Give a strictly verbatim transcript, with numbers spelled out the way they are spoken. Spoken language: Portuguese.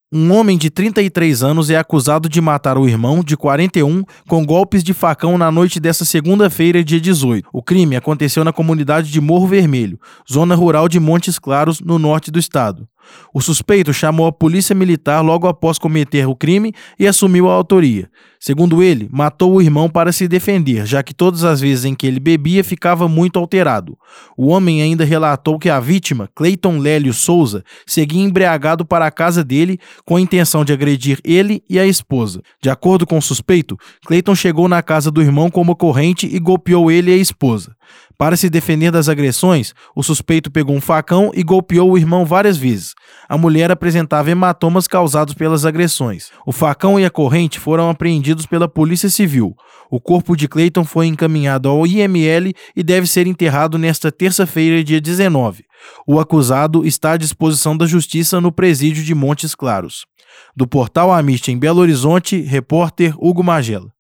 Um homem de trinta e três anos é acusado de matar o irmão, de quarenta e um, com golpes de facão na noite desta segunda-feira, dia dezoito. O crime aconteceu na comunidade de Morro Vermelho, zona rural de Montes Claros, no norte do estado. O suspeito chamou a polícia militar logo após cometer o crime e assumiu a autoria. Segundo ele, matou o irmão para se defender, já que todas as vezes em que ele bebia ficava muito alterado. O homem ainda relatou que a vítima, Cleiton Lélio Souza, seguia embriagado para a casa dele com a intenção de agredir ele e a esposa. De acordo com o suspeito, Cleiton chegou na casa do irmão com uma corrente e golpeou ele e a esposa. Para se defender das agressões, o suspeito pegou um facão e golpeou o irmão várias vezes. A mulher apresentava hematomas causados pelas agressões. O facão e a corrente foram apreendidos pela Polícia Civil. O corpo de Cleiton foi encaminhado ao I M L e deve ser enterrado nesta terça-feira, dia dezenove. O acusado está à disposição da Justiça no presídio de Montes Claros. Do portal Amish em Belo Horizonte, repórter Hugo Magela.